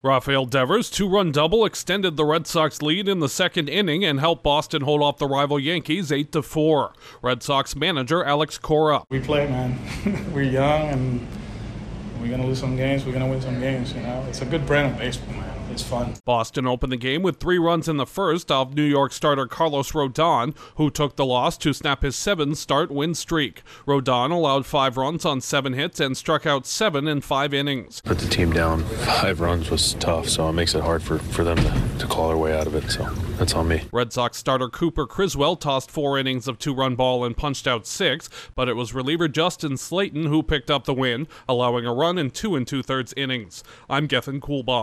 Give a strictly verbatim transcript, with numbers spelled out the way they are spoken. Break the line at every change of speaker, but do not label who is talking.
Rafael Devers' two-run double extended the Red Sox lead in the second inning and helped Boston hold off the rival Yankees eight to four. Red Sox manager Alex Cora.
We play, man. We're young, and we're going to lose some games. We're going to win some games, you know. It's a good brand of baseball, man. It's fun.
Boston opened the game with three runs in the first off New York starter Carlos Rodon, who took the loss to snap his seven-start win streak. Rodon allowed five runs on seven hits and struck out seven in five innings.
Put the team down five runs was tough, so it makes it hard for, for them to, to claw their way out of it, so that's on me.
Red Sox starter Cooper Criswell tossed four innings of two-run ball and punched out six, but it was reliever Justin Slayton who picked up the win, allowing a run in two and two-thirds innings. I'm Gethin Coolbaugh.